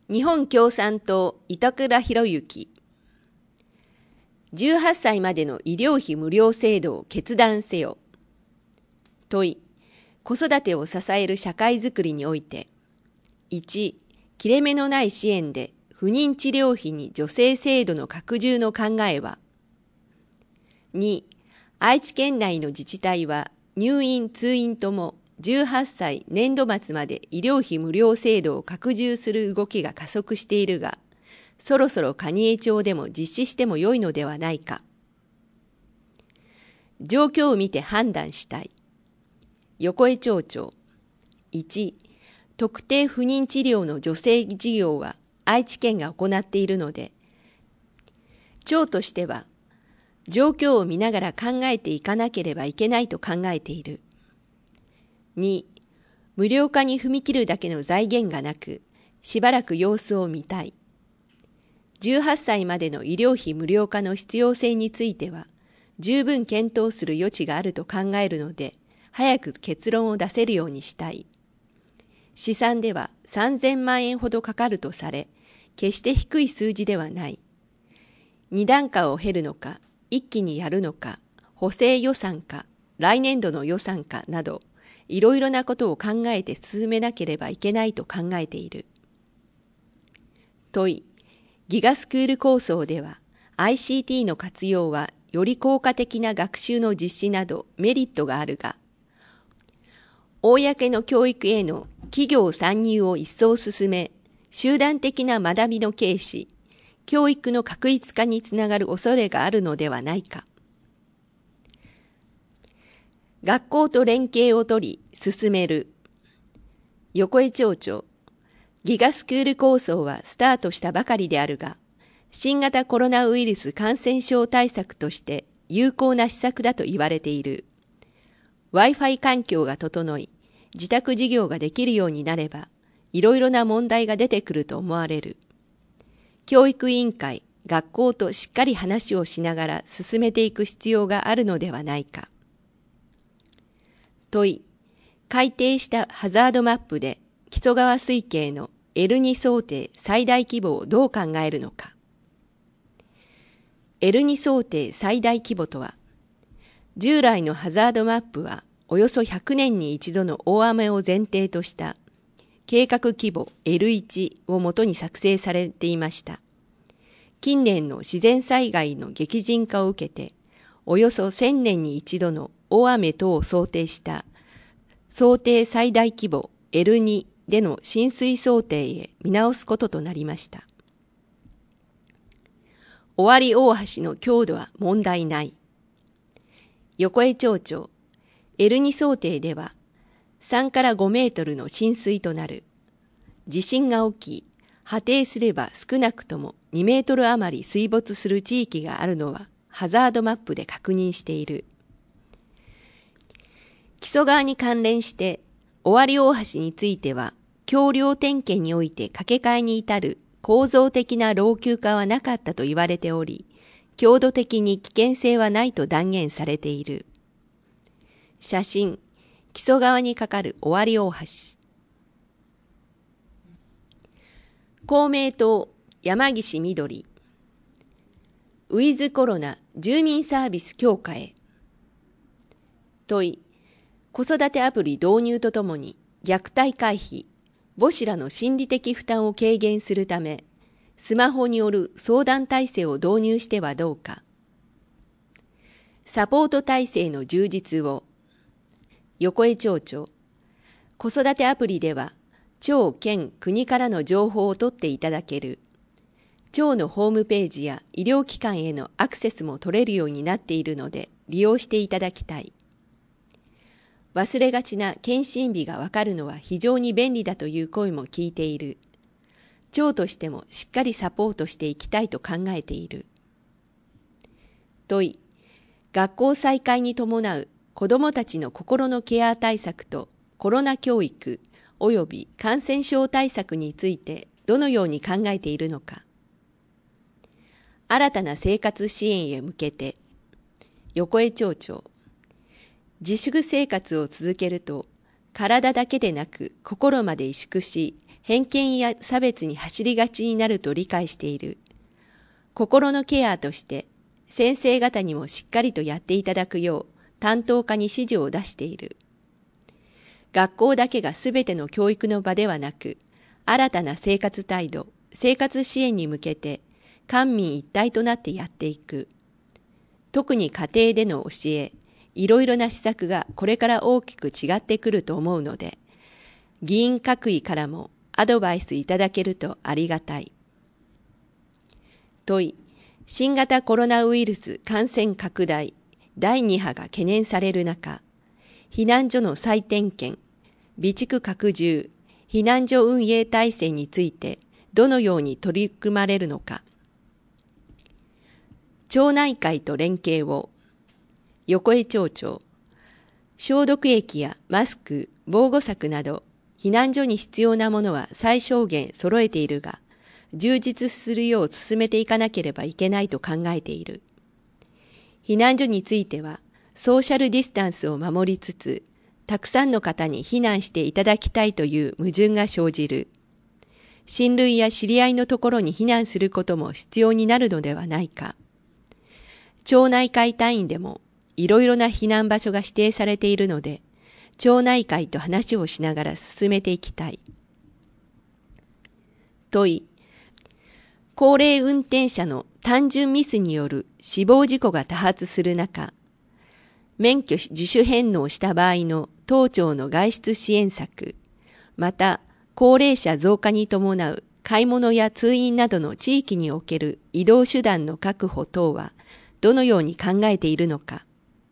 日本共産党板倉博之。18歳までの医療費無料制度を決断せよ。問い、子育てを支える社会づくりにおいて、1、切れ目のない支援で不妊治療費に助成制度の拡充の考えは、2、愛知県内の自治体は入院・通院とも18歳年度末まで医療費無料制度を拡充する動きが加速しているが、そろそろ蟹江町でも実施しても良いのではないか。状況を見て判断したい。横江町長。1、特定不妊治療の助成事業は愛知県が行っているので、町としては状況を見ながら考えていかなければいけないと考えている。2、無料化に踏み切るだけの財源がなく、しばらく様子を見たい。18歳までの医療費無料化の必要性については、十分検討する余地があると考えるので、早く結論を出せるようにしたい。試算では3000万円ほどかかるとされ、決して低い数字ではない。2段階を経るのか、一気にやるのか、補正予算か、来年度の予算かなど、いろいろなことを考えて進めなければいけないと考えている。問い、ギガスクール構想では ICT の活用はより効果的な学習の実施などメリットがあるが、公の教育への企業参入を一層進め、集団的な学びの軽視、教育の画一化につながる恐れがあるのではないか。学校と連携を取り進める。横江町長。ギガスクール構想はスタートしたばかりであるが、新型コロナウイルス感染症対策として有効な施策だと言われている。Wi-Fi 環境が整い、自宅授業ができるようになれば、いろいろな問題が出てくると思われる。教育委員会、学校としっかり話をしながら進めていく必要があるのではないか。問い、改定したハザードマップで木曽川水系の L2 想定最大規模をどう考えるのか。L2 想定最大規模とは、従来のハザードマップはおよそ100年に一度の大雨を前提とした計画規模 L1 をもとに作成されていました。近年の自然災害の激甚化を受けて、およそ1000年に一度の大雨等を想定した想定最大規模 L2 での浸水想定へ見直すこととなりました。尾張大橋の強度は問題ない。横江町長。L2 想定では3から5メートルの浸水となる。地震が起き、果定すれば少なくとも2メートル余り水没する地域があるのはハザードマップで確認している。木曽川に関連して尾張大橋については橋梁点検において架け替えに至る構造的な老朽化はなかったと言われており、強度的に危険性はないと断言されている。写真、木曽川に架かる尾張大橋。公明党山岸みどり。ウィズコロナ住民サービス強化へ。問い、子育てアプリ導入とともに虐待回避、母子らの心理的負担を軽減するため、スマホによる相談体制を導入してはどうか。サポート体制の充実を。横江町長。子育てアプリでは、町県国からの情報を取っていただける。町のホームページや医療機関へのアクセスも取れるようになっているので、利用していただきたい。忘れがちな検診日がわかるのは非常に便利だという声も聞いている。町としてもしっかりサポートしていきたいと考えている。問い、学校再開に伴う子どもたちの心のケア対策とコロナ教育及び感染症対策についてどのように考えているのか。新たな生活支援へ向けて。横江町長。自粛生活を続けると、体だけでなく心まで萎縮し、 偏見や差別に走りがちになると理解している。心のケアとして先生方にもしっかりとやっていただくよう担当課に指示を出している。学校だけがすべての教育の場ではなく、新たな生活態度、生活支援に向けて官民一体となってやっていく。特に家庭での教え、いろいろな施策がこれから大きく違ってくると思うので、議員各位からもアドバイスいただけるとありがたい。問い、新型コロナウイルス感染拡大、第2波が懸念される中、避難所の再点検、備蓄拡充、避難所運営体制についてどのように取り組まれるのか。町内会と連携を。横江町長、消毒液やマスク、防護柵など、避難所に必要なものは最小限揃えているが、充実するよう進めていかなければいけないと考えている。避難所については、ソーシャルディスタンスを守りつつ、たくさんの方に避難していただきたいという矛盾が生じる。親類や知り合いのところに避難することも必要になるのではないか。町内会単位でもいろいろな避難場所が指定されているので、町内会と話をしながら進めていきたい。問い、高齢運転者の単純ミスによる死亡事故が多発する中、免許自主返納した場合の当庁の外出支援策、また高齢者増加に伴う買い物や通院などの地域における移動手段の確保等はどのように考えているのか。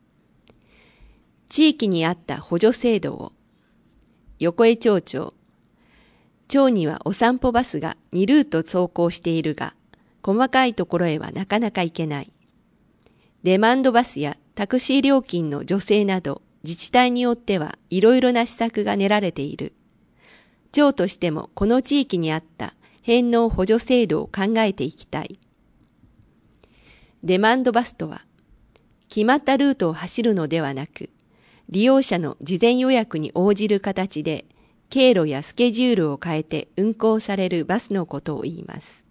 地域に合った補助制度を。横江町長、町にはお散歩バスが2ルート走行しているが、細かいところへはなかなか行けない。デマンドバスやタクシー料金の助成など、自治体によってはいろいろな施策が練られている。町としてもこの地域に合った返納補助制度を考えていきたい。デマンドバスとは、決まったルートを走るのではなく、利用者の事前予約に応じる形で、経路やスケジュールを変えて運行されるバスのことを言います。